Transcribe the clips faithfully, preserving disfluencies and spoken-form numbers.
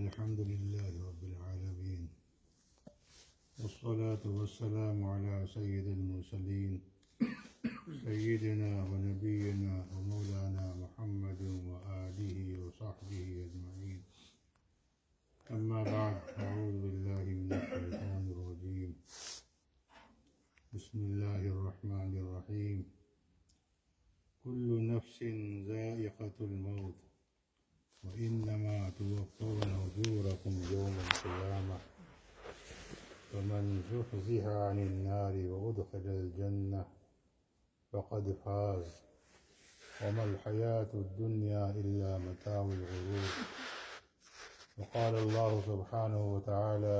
الحمد لله رب العالمين والصلاة والسلام على سيد المرسلين سيدنا ونبينا ومولانا محمد وآله وصحبه أجمعين. أما بعد، أعوذ بالله من الشيطان الرجيم. بسم الله الرحمن الرحيم. كل نفس ذائقة الموت وإنما توفون أجوركم يوم القيامة فمن زحزح عن النار وأدخل الجنة فقد فاز وما الحياة الدنيا إلا متاع الغرور. وقال الله سبحانه وتعالى: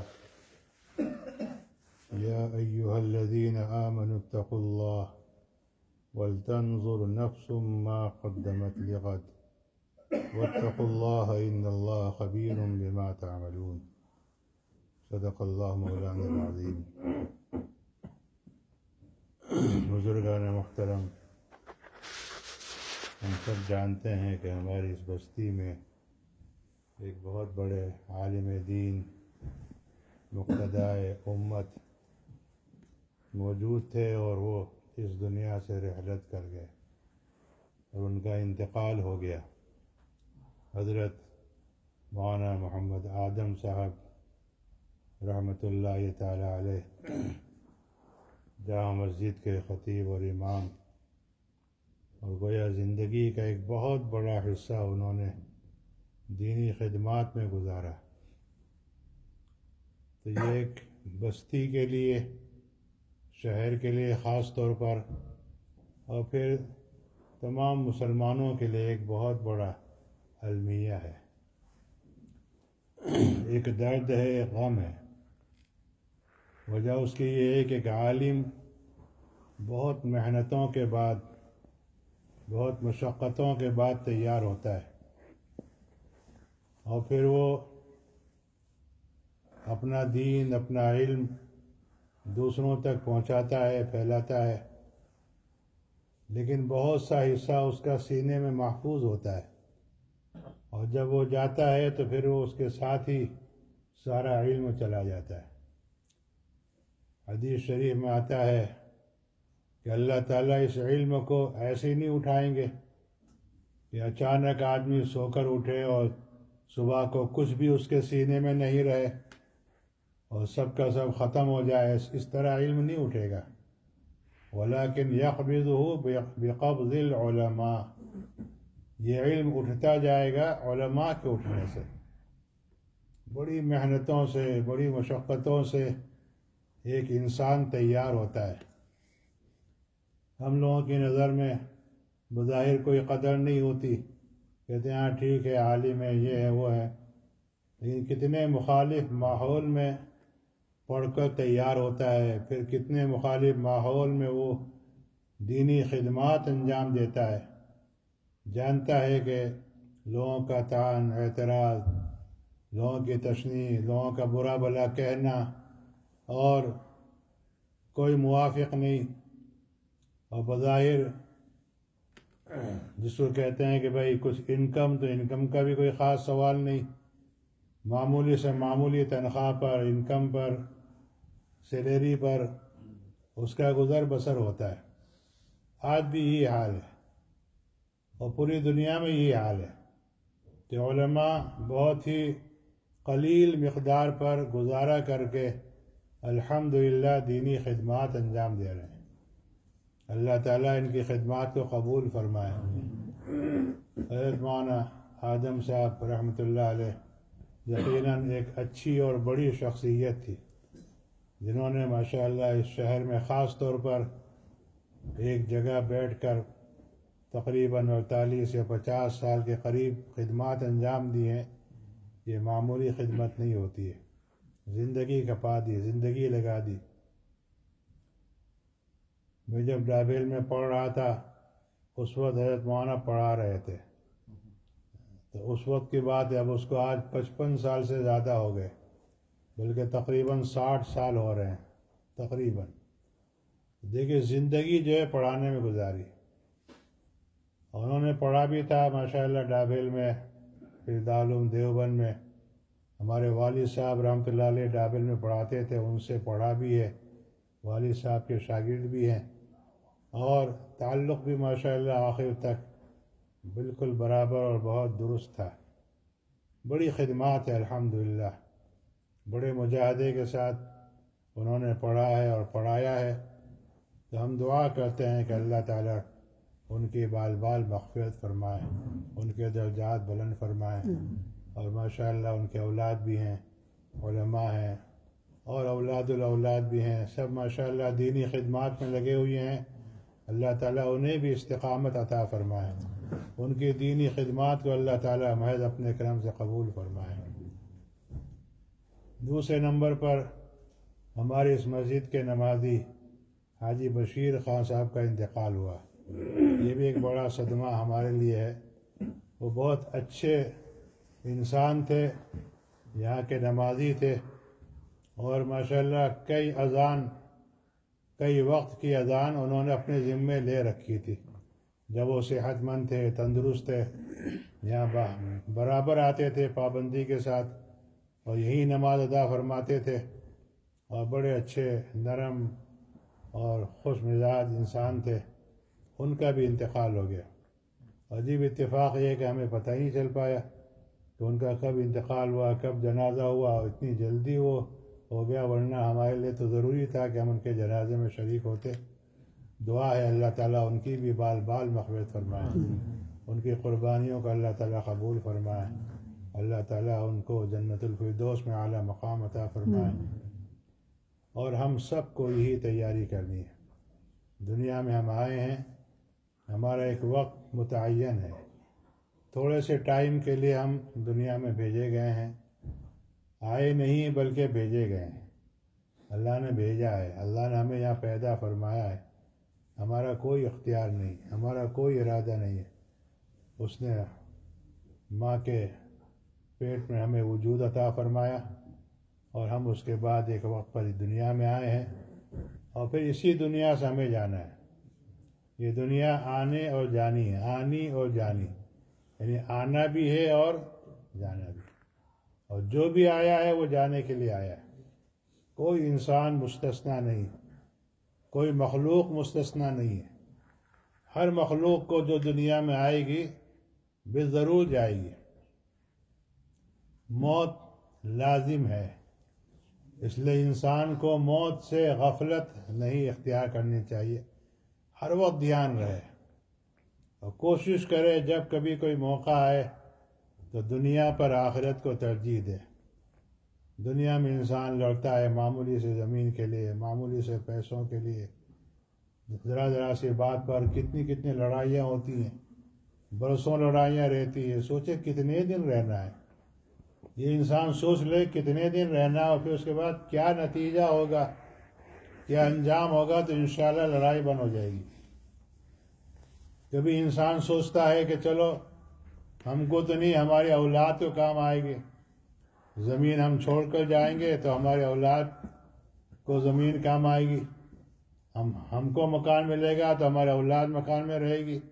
يا أيها الذين آمنوا اتقوا الله ولتنظر نفس ما قدمت لغد واتقوا الله إن الله خبير بما تعملون. صدق اللہ مولانا العظیم. بزرگان محترم، ہم سب جانتے ہیں کہ ہماری اس بستی میں ایک بہت بڑے عالم دین مقتدائے امت موجود تھے اور وہ اس دنیا سے رحلت کر گئے اور ان کا انتقال ہو گیا. حضرت مولانا محمد آدم صاحب رحمۃ اللہ تعالی علیہ جامع مسجد کے خطیب اور امام، اور گویا زندگی کا ایک بہت بڑا حصہ انہوں نے دینی خدمات میں گزارا. تو یہ ایک بستی کے لیے، شہر کے لیے خاص طور پر، اور پھر تمام مسلمانوں کے لیے ایک بہت بڑا المیہ ہے، ایک درد ہے، ایک غم ہے. وجہ اس کی یہ ہے کہ ایک عالم بہت محنتوں کے بعد، بہت مشقتوں کے بعد تیار ہوتا ہے، اور پھر وہ اپنا دین، اپنا علم دوسروں تک پہنچاتا ہے، پھیلاتا ہے، لیکن بہت سا حصہ اس کا سینے میں محفوظ ہوتا ہے، اور جب وہ جاتا ہے تو پھر وہ اس کے ساتھ ہی سارا علم چلا جاتا ہے. حدیث شریف میں آتا ہے کہ اللہ تعالیٰ اس علم کو ایسے ہی نہیں اٹھائیں گے کہ اچانک آدمی سو کر اٹھے اور صبح کو کچھ بھی اس کے سینے میں نہیں رہے اور سب کا سب ختم ہو جائے. اس طرح علم نہیں اٹھے گا. ولیکن یقبضہ بقبض العلماء، یہ علم اٹھتا جائے گا علماء کے اٹھنے سے. بڑی محنتوں سے، بڑی مشقتوں سے ایک انسان تیار ہوتا ہے. ہم لوگوں کی نظر میں بظاہر کوئی قدر نہیں ہوتی، کہتے ہیں ہاں ٹھیک ہے، عالم ہے، یہ ہے، وہ ہے، لیکن کتنے مخالف ماحول میں پڑھ کر تیار ہوتا ہے، پھر کتنے مخالف ماحول میں وہ دینی خدمات انجام دیتا ہے. جانتا ہے کہ لوگوں کا طعن، اعتراض، لوگوں کی تشنیع، لوگوں کا برا بھلا کہنا، اور کوئی موافق نہیں، اور بظاہر جس کو کہتے ہیں کہ بھائی کچھ انکم، تو انکم کا بھی کوئی خاص سوال نہیں، معمولی سے معمولی تنخواہ پر، انکم پر، سیلری پر اس کا گزر بسر ہوتا ہے. آج بھی یہی حال ہے اور پوری دنیا میں یہی حال ہے کہ علماء بہت ہی قلیل مقدار پر گزارا کر کے الحمدللہ دینی خدمات انجام دے رہے ہیں. اللہ تعالیٰ ان کی خدمات کو قبول فرمائے. حضرت مولانا آدم صاحب رحمۃ اللہ علیہ یقیناً ایک اچھی اور بڑی شخصیت تھی، جنہوں نے ماشاءاللہ اس شہر میں خاص طور پر ایک جگہ بیٹھ کر تقریباً اڑتالیس یا پچاس سال کے قریب خدمات انجام دی ہیں. یہ معمولی خدمت نہیں ہوتی ہے، زندگی کھپا دی، زندگی لگا دی. میں جب ڈابیل میں پڑھ رہا تھا اس وقت حضرت مولانا پڑھا رہے تھے، تو اس وقت کی بات ہے، اب اس کو آج پچپن سال سے زیادہ ہو گئے، بلکہ تقریباً ساٹھ سال ہو رہے ہیں تقریباً. دیکھیے زندگی جو ہے پڑھانے میں گزاری. انہوں نے پڑھا بھی تھا ماشاءاللہ ڈابیل میں، پھر دارالعلوم دیوبند میں، ہمارے والد صاحب رحمۃ اللہ علیہ ڈابل میں پڑھاتے تھے، ان سے پڑھا بھی ہے، والد صاحب کے شاگرد بھی ہیں، اور تعلق بھی ماشاء اللہ آخر تک بالکل برابر اور بہت درست تھا۔ بڑی خدمات ہے الحمدللہ، بڑے مجاہدے کے ساتھ انہوں نے پڑھا ہے اور پڑھایا ہے۔ تو ہم دعا کرتے ہیں کہ اللہ تعالیٰ ان کی بال بال مغفرت فرمائے، ان کے درجات بلند فرمائے، اور ماشاء اللہ ان کے اولاد بھی ہیں، علماء ہیں، اور اولاد الاولاد بھی ہیں، سب ماشاء اللہ دینی خدمات میں لگے ہوئے ہیں۔ اللہ تعالیٰ انہیں بھی استقامت عطا فرمائے، ان کی دینی خدمات کو اللہ تعالیٰ محض اپنے کرم سے قبول فرمائے۔ دوسرے نمبر پر ہماری اس مسجد کے نمازی حاجی بشیر خان صاحب کا انتقال ہوا۔ یہ بھی ایک بڑا صدمہ ہمارے لیے ہے۔ وہ بہت اچھے انسان تھے، یہاں کے نمازی تھے، اور ماشاءاللہ کئی اذان کئی وقت کی اذان انہوں نے اپنے ذمے لے رکھی تھی۔ جب وہ صحت مند تھے، تندرست تھے، یہاں برابر آتے تھے پابندی کے ساتھ، اور یہی نماز ادا فرماتے تھے، اور بڑے اچھے نرم اور خوش مزاج انسان تھے۔ ان کا بھی انتقال ہو گیا۔ عجیب اتفاق یہ کہ ہمیں پتہ ہی نہیں چل پایا کہ ان کا کب انتقال ہوا، کب جنازہ ہوا، اور اتنی جلدی وہ ہو گیا، ورنہ ہمارے لیے تو ضروری تھا کہ ہم ان کے جنازے میں شریک ہوتے۔ دعا ہے اللہ تعالیٰ ان کی بھی بال بال مغفرت فرمائے، ان کی قربانیوں کا اللہ تعالیٰ قبول فرمائے، اللہ تعالیٰ ان کو جنت الفردوس میں اعلیٰ مقام عطا فرمائے۔ اور ہم سب کو یہی تیاری کرنی ہے۔ دنیا میں ہم آئے ہیں، ہمارا ایک وقت متعین ہے، تھوڑے سے ٹائم کے لیے ہم دنیا میں بھیجے گئے ہیں، آئے نہیں بلکہ بھیجے گئے ہیں۔ اللہ نے بھیجا ہے، اللہ نے ہمیں یہاں پیدا فرمایا ہے، ہمارا کوئی اختیار نہیں، ہمارا کوئی ارادہ نہیں ہے۔ اس نے ماں کے پیٹ میں ہمیں وجود عطا فرمایا، اور ہم اس کے بعد ایک وقت پر دنیا میں آئے ہیں، اور پھر اسی دنیا سے ہمیں جانا ہے۔ یہ دنیا آنے اور جانی ہے، آنی اور جانی، یعنی آنا بھی ہے اور جانا بھی، اور جو بھی آیا ہے وہ جانے کے لیے آیا ہے۔ کوئی انسان مستثنیٰ نہیں، کوئی مخلوق مستثنیٰ نہیں ہے۔ ہر مخلوق کو جو دنیا میں آئے گی بالضرور جائے گی۔ موت لازم ہے، اس لیے انسان کو موت سے غفلت نہیں اختیار کرنی چاہیے، ہر وقت دھیان رہے، اور کوشش کرے جب کبھی کوئی موقع آئے تو دنیا پر آخرت کو ترجیح دے۔ دنیا میں انسان لڑتا ہے معمولی سے زمین کے لیے، معمولی سے پیسوں کے لیے، ذرا ذرا سی بات پر کتنی کتنی لڑائیاں ہوتی ہیں، برسوں لڑائیاں رہتی ہیں۔ سوچے کتنے دن رہنا ہے، یہ انسان سوچ لے کتنے دن رہنا، اور پھر اس کے بعد کیا نتیجہ ہوگا، کیا انجام ہوگا، تو انشاءاللہ لڑائی بند ہو جائے گی۔ کبھی انسان سوچتا ہے کہ چلو ہم کو تو نہیں، ہماری اولاد کو کام آئے گی، زمین ہم چھوڑ کر جائیں گے تو ہمارے اولاد کو زمین کام آئے گی، ہم ہم کو مکان ملے گا تو ہمارے اولاد مکان میں رہے گی۔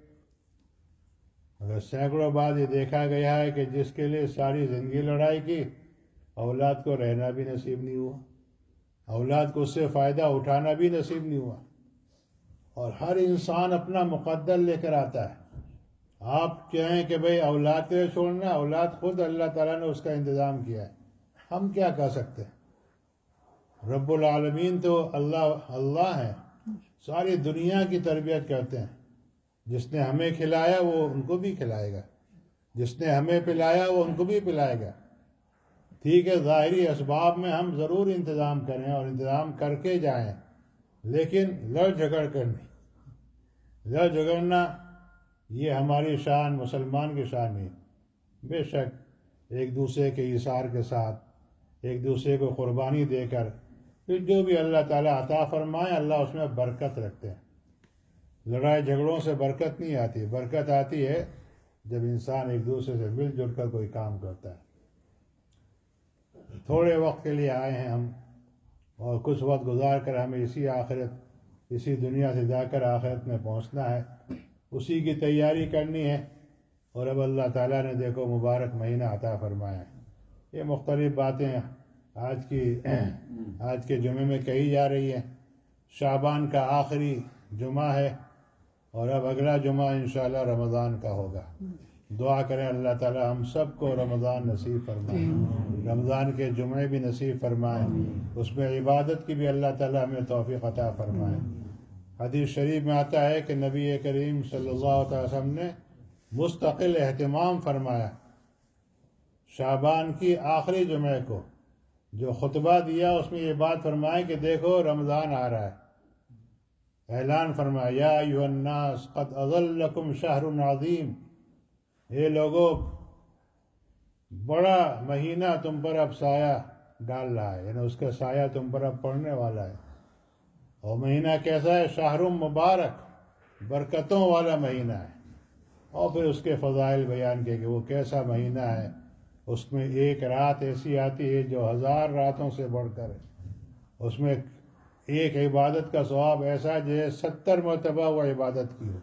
مگر سینکڑوں بار یہ دیکھا گیا ہے کہ جس کے لیے ساری زندگی لڑائی کی، اولاد کو رہنا بھی نصیب نہیں ہوا، اولاد کو اس سے فائدہ اٹھانا بھی نصیب نہیں ہوا۔ اور ہر انسان اپنا مقدر لے کر آتا ہے۔ آپ کہیں کہ بھئی اولاد کے لیے چھوڑنا، اولاد خود اللہ تعالیٰ نے اس کا انتظام کیا ہے، ہم کیا کر سکتے ہیں؟ رب العالمین تو اللہ اللہ ہیں، ساری دنیا کی تربیت کرتے ہیں۔ جس نے ہمیں کھلایا وہ ان کو بھی کھلائے گا، جس نے ہمیں پلایا وہ ان کو بھی پلائے گا۔ ٹھیک ہے، ظاہری اسباب میں ہم ضرور انتظام کریں اور انتظام کر کے جائیں، لیکن لڑ جھگڑ کر نہیں۔ لڑ جھگڑنا یہ ہماری شان، مسلمان کی شان نہیں۔ بے شک ایک دوسرے کے ایثار کے ساتھ، ایک دوسرے کو قربانی دے کر، پھر جو بھی اللہ تعالیٰ عطا فرمائے اللہ اس میں برکت رکھتے ہیں۔ لڑائی جھگڑوں سے برکت نہیں آتی، برکت آتی ہے جب انسان ایک دوسرے سے مل جل کر کوئی کام کرتا ہے۔ تھوڑے وقت کے لیے آئے ہیں ہم، اور کچھ وقت گزار کر ہمیں اسی آخرت اسی دنیا سے جا کر آخرت میں پہنچنا ہے، اسی کی تیاری کرنی ہے۔ اور اب اللہ تعالیٰ نے دیکھو مبارک مہینہ عطا فرمایا ہے، یہ مختلف باتیں آج کی آج کے جمعے میں کہی جا رہی ہیں. شعبان کا آخری جمعہ ہے اور اب اگلا جمعہ انشاءاللہ رمضان کا ہوگا. دعا کریں اللہ تعالی ہم سب کو رمضان نصیب فرمائے, رمضان کے جمعے بھی نصیب فرمائے, اس میں عبادت کی بھی اللہ تعالی ہمیں توفیق عطا فرمائے. حدیث شریف میں آتا ہے کہ نبی کریم صلی اللہ علیہ وسلم نے مستقل اہتمام فرمایا شعبان کی آخری جمعے کو. جو خطبہ دیا اس میں یہ بات فرمائی کہ دیکھو رمضان آ رہا ہے. اعلان فرمایا یا ایھا الناس قد اظلکم شہر عظیم, اے لوگو بڑا مہینہ تم پر اب سایہ ڈال رہا ہے, یعنی اس کا سایہ تم پر اب پڑنے والا ہے. اور مہینہ کیسا ہے؟ شہر مبارک, برکتوں والا مہینہ ہے. اور پھر اس کے فضائل بیان کیے کہ وہ کیسا مہینہ ہے. اس میں ایک رات ایسی آتی ہے جو ہزار راتوں سے بڑھ کر ہے. اس میں ایک عبادت کا ثواب ایسا ہے جیسے ستر مرتبہ وہ عبادت کی ہو.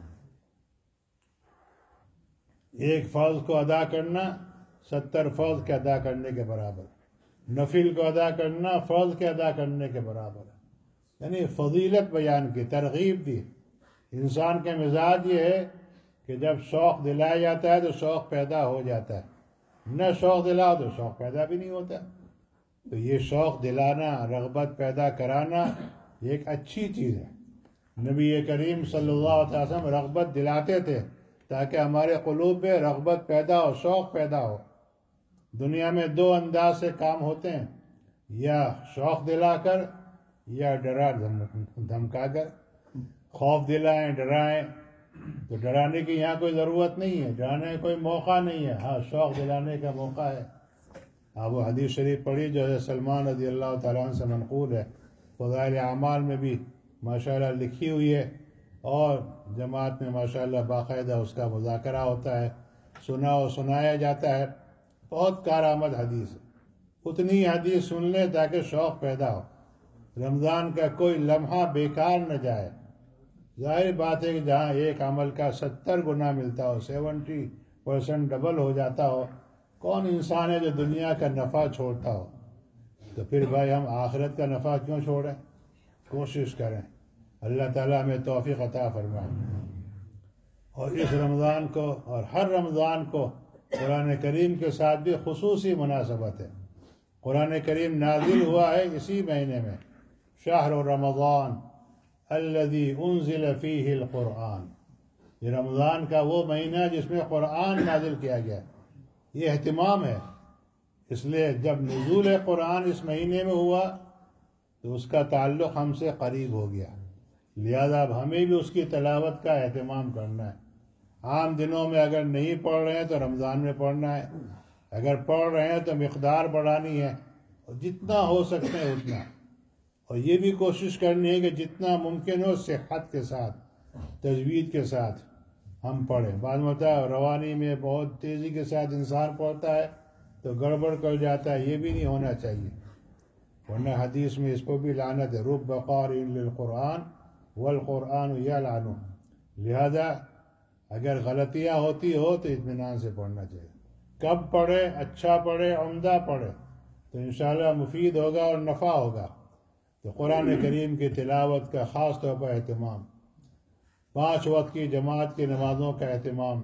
ایک فرض کو ادا کرنا ستر فرض کے ادا کرنے کے برابر, نفل کو ادا کرنا فرض کے ادا کرنے کے برابر. یعنی فضیلت بیان کی, ترغیب دی. انسان کے مزاج یہ ہے کہ جب شوق دلایا جاتا ہے تو شوق پیدا ہو جاتا ہے, نہ شوق دلاؤ تو شوق پیدا بھی نہیں ہوتا. تو یہ شوق دلانا, رغبت پیدا کرانا یہ ایک اچھی چیز ہے. نبی کریم صلی اللہ علیہ وسلم رغبت دلاتے تھے تاکہ ہمارے قلوب میں رغبت پیدا ہو, شوق پیدا ہو. دنیا میں دو انداز سے کام ہوتے ہیں, یا شوق دلا کر یا ڈرا دھمکا کر. خوف دلائیں, ڈرائیں, تو ڈرانے کی یہاں کوئی ضرورت نہیں ہے, ڈرانے کا کوئی موقع نہیں ہے. ہاں شوق دلانے کا موقع ہے. آپ وہ حدیث شریف پڑھی جو ہے سلمان رضی اللہ تعالیٰ عنہ سے منقول ہے, فضائل اعمال میں بھی ماشاءاللہ لکھی ہوئی ہے, اور جماعت میں ماشاءاللہ باقاعدہ اس کا مذاکرہ ہوتا ہے, سنا و سنایا جاتا ہے. بہت کارآمد حدیث ہے. اتنی حدیث سن لیں تاکہ شوق پیدا ہو, رمضان کا کوئی لمحہ بیکار نہ جائے. ظاہر بات ہے کہ جہاں ایک عمل کا ستر گنا ملتا ہو, سیونٹی پرسنٹ ڈبل ہو جاتا ہو, کون انسان ہے جو دنیا کا نفع چھوڑتا ہو؟ تو پھر بھائی ہم آخرت کا نفع کیوں چھوڑیں؟ کوشش کریں, اللہ تعالیٰ ہمیں توفیق عطا فرمائے. اور اس رمضان کو اور ہر رمضان کو قرآن کریم کے ساتھ بھی خصوصی مناسبت ہے. قرآن کریم نازل ہوا ہے اسی مہینے میں, شہر رمضان الذی انزل فیہ القرآن. یہ رمضان کا وہ مہینہ جس میں قرآن نازل کیا گیا. یہ اہتمام ہے, اس لیے جب نزول قرآن اس مہینے میں ہوا تو اس کا تعلق ہم سے قریب ہو گیا, لہذا اب ہمیں بھی اس کی تلاوت کا اہتمام کرنا ہے. عام دنوں میں اگر نہیں پڑھ رہے ہیں تو رمضان میں پڑھنا ہے, اگر پڑھ رہے ہیں تو مقدار بڑھانی ہے, اور جتنا ہو سکتے ہیں اتنا. اور یہ بھی کوشش کرنی ہے کہ جتنا ممکن ہو صحت کے ساتھ, تجوید کے ساتھ ہم پڑھیں. بعض ہوتا ہے روانی میں بہت تیزی کے ساتھ انسان پڑھتا ہے تو گڑبڑ کر جاتا ہے, یہ بھی نہیں ہونا چاہیے, ورنہ حدیث میں اس کو بھی لعنت ہے, رب قارئ للقرآن والقرآن یلعنہ. لہذا اگر غلطیاں ہوتی ہو تو اطمینان سے پڑھنا چاہیے. کب پڑھے؟ اچھا پڑھے, عمدہ پڑھے, تو انشاءاللہ مفید ہوگا اور نفع ہوگا. تو قرآن کریم کی تلاوت کا خاص طور پر اہتمام, پانچ وقت کی جماعت کی نمازوں کا اہتمام.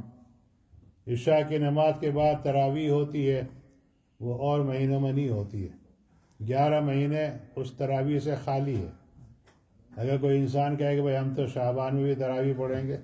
عشاء کی نماز کے بعد تراویح ہوتی ہے, وہ اور مہینوں میں نہیں ہوتی ہے. گیارہ مہینے اس تراویح سے خالی ہے. اگر کوئی انسان کہے کہ بھائی ہم تو شعبان میں بھی تراویح پڑھیں گے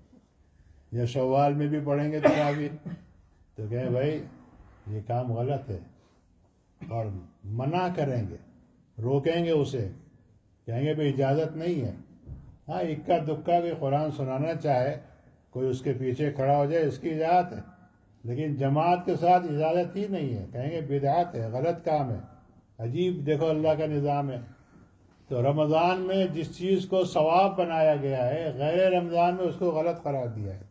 یا شوال میں بھی پڑھیں گے تراویح, تو کہیں بھائی یہ کام غلط ہے, اور منع کریں گے, روکیں گے اسے, کہیں گے بھائی اجازت نہیں ہے. ہاں اکا دکا کوئی قرآن سنانا چاہے, کوئی اس کے پیچھے کھڑا ہو جائے, اس کی اجازت ہے, لیکن جماعت کے ساتھ اجازت ہی نہیں ہے. کہیں گے بدعت ہے, غلط کام ہے. عجیب دیکھو اللہ کا نظام ہے. تو رمضان میں جس چیز کو ثواب بنایا گیا ہے, غیر رمضان میں اس کو غلط قرار دیا ہے.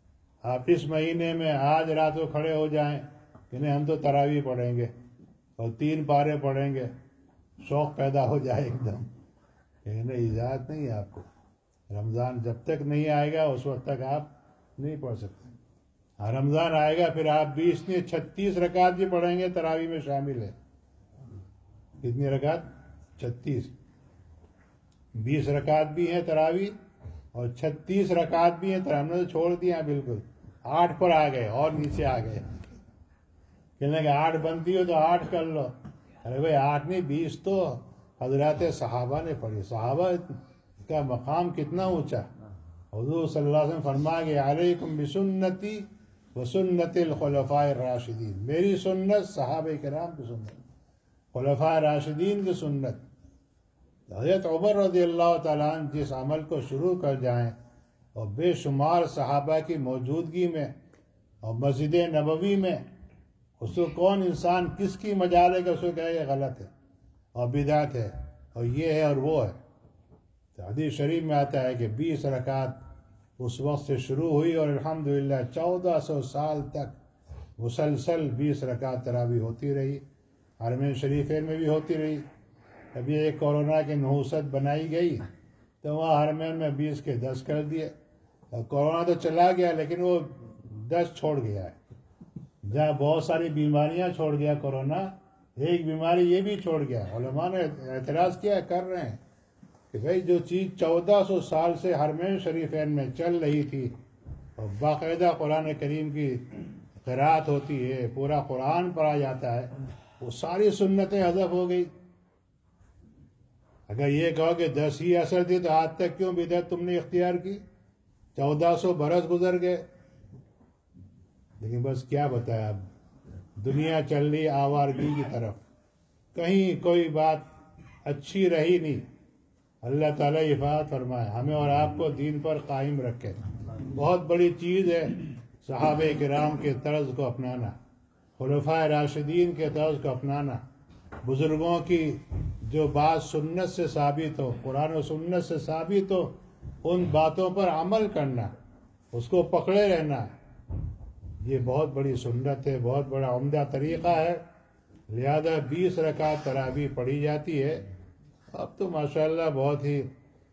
آپ اس مہینے میں آج رات کو کھڑے ہو جائیں کہ نہیں ہم تو تراویح پڑھیں گے اور تین پارے پڑھیں گے, شوق پیدا ہو جائے ایک دم, کہ نہیں اجازت نہیں ہے آپ کو. رمضان جب تک نہیں آئے گا اس وقت تک آپ نہیں پڑھ سکتے. رمضان آئے گا پھر آپ بیس نے چھتیس رکعت بھی پڑھیں گے تراویح میں شامل ہے. کتنی رکعت؟ چھتیس. بیس رکعت بھی ہیں تراویح اور چھتیس رکعت بھی ہیں تراویح. ہم نے تو چھوڑ دیا بالکل، آٹھ پر آ گئے اور نیچے آ گئے. کہنے کہ آٹھ بنتی ہو تو آٹھ کر لو. ارے بھائی آٹھ نہیں، بیس تو حضرات صحابہ نے پڑھی. صحابہ کا مقام کتنا اونچا. حضور صلی اللہ علیہ وسلم فرما گئے علیکم بسنتی وسنت الخلفاء الراشدین، میری سنت، صحابہ کرام کی سنت، خلفاء راشدین کی سنت. حضرت عمر رضی اللہ تعالیٰ عنہ جس عمل کو شروع کر جائیں اور بے شمار صحابہ کی موجودگی میں اور مسجد نبوی میں، اس کو کون انسان کس کی مجال ہے کہ اس کو کہے کہ غلط ہے اور بدعت ہے اور یہ ہے اور وہ ہے. تو حدیث شریف میں آتا ہے کہ بیس رکعت اس وقت سے شروع ہوئی اور الحمدللہ چودہ سو سال تک مسلسل بیس رکعت تراویح ہوتی رہی. حرمین شریفین میں بھی ہوتی رہی. ابھی ایک کورونا کی نحوست بنائی گئی تو وہاں حرمین میں بیس کے دس کر دیے. کورونا تو چلا گیا لیکن وہ دس چھوڑ گیا ہے. جہاں بہت ساری بیماریاں چھوڑ گیا کورونا، ایک بیماری یہ بھی چھوڑ گیا. علماء نے اعتراض کیا، کر رہے ہیں کہ بھئی جو چیز چودہ سو سال سے حرمین شریفین میں چل رہی تھی اور باقاعدہ قرآن کریم کی قرأت ہوتی ہے، پورا قرآن پڑھا جاتا ہے، وہ ساری سنتیں حذف ہو گئی. اگر یہ کہو کہ دس ہی اثر تھی تو آج تک کیوں بدعت تم نے اختیار کی؟ چودہ سو برس گزر گئے. لیکن بس کیا بتایا، اب دنیا چل رہی آوارگی کی طرف، کہیں کوئی بات اچھی رہی نہیں. اللہ تعالیٰ حفاظت فرمائے، ہمیں اور آپ کو دین پر قائم رکھے. بہت بڑی چیز ہے صحابہ کرام کے طرز کو اپنانا، خلفاء راشدین کے طرز کو اپنانا، بزرگوں کی جو بات سنت سے ثابت ہو، قرآن و سنت سے ثابت ہو، ان باتوں پر عمل کرنا، اس کو پکڑے رہنا، یہ بہت بڑی سنت ہے، بہت بڑا عمدہ طریقہ ہے. لہذا بیس رکعت تراویح پڑھی جاتی ہے. اب تو ماشاءاللہ بہت ہی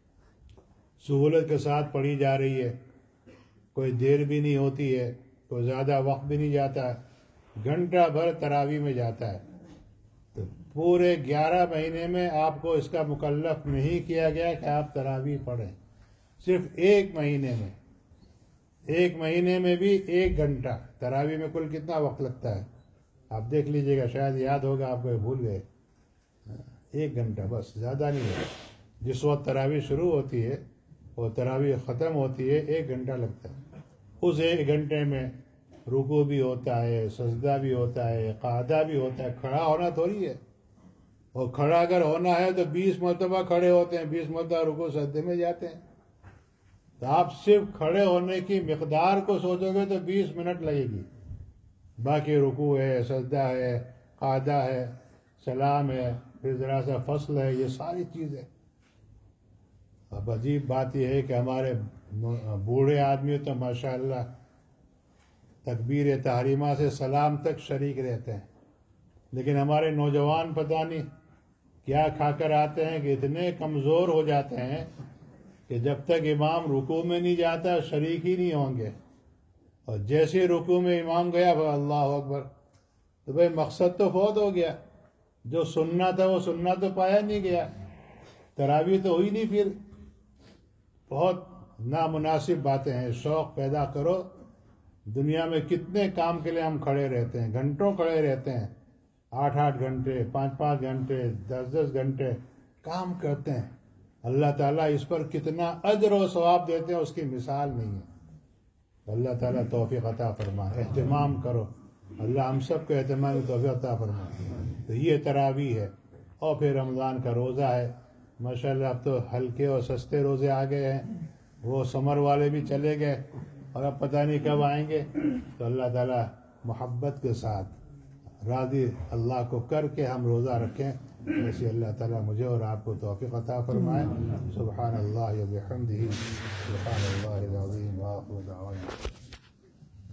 سہولت کے ساتھ پڑھی جا رہی ہے. کوئی دیر بھی نہیں ہوتی ہے، کوئی زیادہ وقت بھی نہیں جاتا، گھنٹہ بھر تراویح میں جاتا ہے. تو پورے گیارہ مہینے میں آپ کو اس کا مکلف نہیں کیا گیا کہ آپ تراویح پڑھیں. صرف ایک مہینے میں، ایک مہینے میں بھی ایک گھنٹہ. تراویح میں کل کتنا وقت لگتا ہے آپ دیکھ لیجئے گا، شاید یاد ہوگا آپ کو، بھول گئے. ایک گھنٹہ بس، زیادہ نہیں ہے. جس وقت تراویح شروع ہوتی ہے اور تراویح ختم ہوتی ہے ایک گھنٹہ لگتا ہے. اس ایک گھنٹے میں رکوع بھی ہوتا ہے، سجدہ بھی ہوتا ہے، قعدہ بھی ہوتا ہے. کھڑا ہونا تھوڑی ہے، اور کھڑا اگر ہونا ہے تو بیس مرتبہ کھڑے ہوتے ہیں، بیس مرتبہ رکوع سجدے میں جاتے ہیں. تو آپ صرف کھڑے ہونے کی مقدار کو سوچو گے تو بیس منٹ لگے گی. باقی رکوع ہے، سجدہ ہے، قعدہ ہے، سلام ہے، پھر ذرا سا فصل ہے، یہ ساری چیزیں. اب عجیب بات یہ ہے کہ ہمارے بوڑھے آدمی تو ماشاءاللہ تکبیر تحریمہ سے سلام تک شریک رہتے ہیں، لیکن ہمارے نوجوان پتہ نہیں کیا کھا کر آتے ہیں کہ اتنے کمزور ہو جاتے ہیں کہ جب تک امام رکوع میں نہیں جاتا شریک ہی نہیں ہوں گے. اور جیسے رکوع میں امام گیا اللہ اکبر، تو بھئی مقصد تو فوت ہو گیا. جو سننا تھا وہ سننا تو پایا نہیں گیا، تراویح تو ہوئی نہیں. پھر بہت نامناسب باتیں ہیں. شوق پیدا کرو. دنیا میں کتنے کام کے لیے ہم کھڑے رہتے ہیں، گھنٹوں کھڑے رہتے ہیں، آٹھ آٹھ گھنٹے، پانچ پانچ گھنٹے، دس دس گھنٹے کام کرتے ہیں. اللہ تعالیٰ اس پر کتنا اجر و ثواب دیتے ہیں اس کی مثال نہیں ہے. اللہ تعالیٰ توفیق عطا فرمائے. اہتمام کرو، اللہ ہم سب کو اہتمام کی توفیق عطا فرمائے. تو یہ تراویح ہے. اور پھر رمضان کا روزہ ہے. ماشاءاللہ اب تو ہلکے اور سستے روزے آ گئے ہیں، وہ سمر والے بھی چلے گئے اور اب پتہ نہیں کب آئیں گے. تو اللہ تعالیٰ محبت کے ساتھ راضی اللہ کو کر کے ہم روزہ رکھیں. ایسے اللہ تعالیٰ مجھے اور آپ کو توفیق عطا فرمائے. سبحان اللہ و بحمدہ، سبحان اللہ العظیم، وآخر دعوانا